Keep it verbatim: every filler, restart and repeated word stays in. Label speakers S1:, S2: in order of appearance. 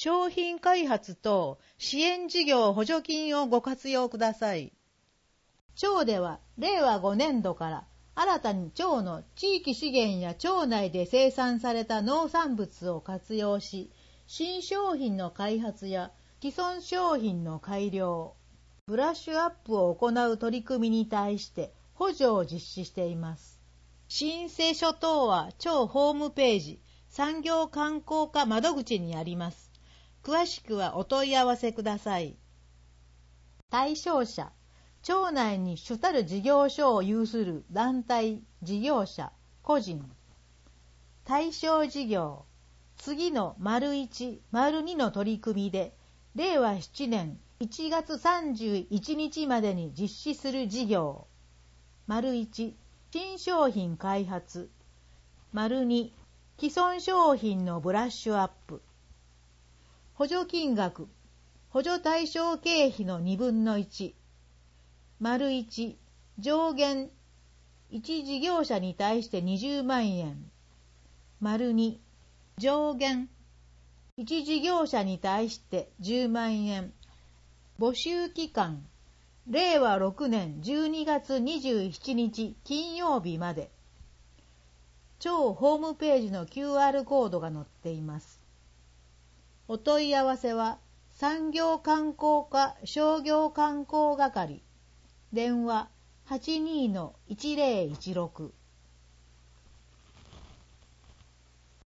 S1: 商品開発等支援事業補助金をご活用ください。町ではれいわごねんどから新たに町の地域資源や町内で生産された農産物を活用し、新商品の開発や既存商品の改良、ブラッシュアップを行う取り組みに対して補助を実施しています。申請書等は町ホームページ、産業観光課窓口にあります。詳しくはお問い合わせください。対象者、町内に主たる事業所を有する団体、事業者、個人。対象事業、次の丸いち、丸にの取り組みで、れいわなねんいちがつさんじゅういちにちまでに実施する事業。丸いち、新商品開発。丸に、既存商品のブラッシュアップ。補助金額、補助対象経費のにぶんのいち。丸いち、上限、いち事業者に対してにじゅうまんえん。丸に、上限、いち事業者に対してじゅうまんえん。募集期間、れいわろくねんじゅうにがつにじゅうしちにち金曜日まで。町ホームページの キューアール コードが載っています。お問い合わせは産業観光課商業観光係、電話 はちにーのいちぜろいちろく